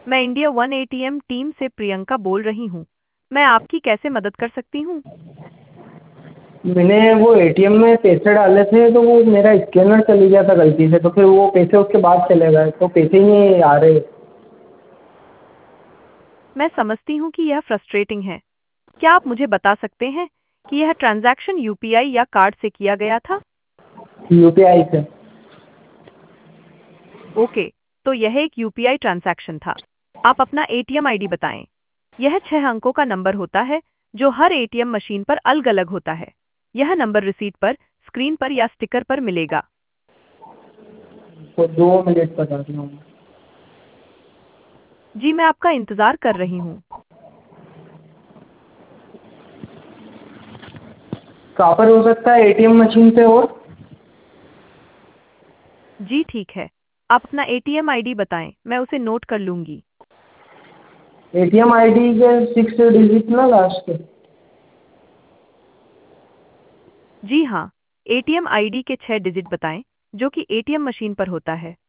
मैं India one ATM team से प्रियंका बोल रही हूँ। मैं आपकी कैसे मदद कर सकती हूँ? मैंने वो एटीएम में पैसे डाले थे तो वो मेरा स्कैनर चली गया था गलती से, तो फिर वो पैसे उसके बाद चले गए, तो पैसे ही नहीं आ रहे। मैं समझती हूँ कि यह फ्रस्ट्रेटिंग है। क्या आप मुझे बता सकते हैं कि यह ट्रांजैक्शन यूपीआई या कार्ड से किया गया था? यूपीआई से। ओके, तो यह एक यूपीआई ट्रांजैक्शन था। आप अपना एटीएम आईडी बताएं। यह 6 अंकों का नंबर होता है जो हर एटीएम मशीन पर अलग-अलग होता है। यह नंबर रिसीट पर, स्क्रीन पर या स्टिकर पर मिलेगा। वो 2 मिनट बता रहा हूँ। जी, मैं आपका इंतज़ार कर रही हूँ। कहाँ पर हो सकता है एटीएम मशीन पे? और जी ठीक है। आप अपना एटीएम आईडी बताएं, मैं उसे नोट कर लूंगी। एटीएम आईडी के 6 डिजिट ना लास्ट के। जी हाँ, एटीएम आईडी के 6 डिजिट बताएं, जो कि एटीएम मशीन पर होता है।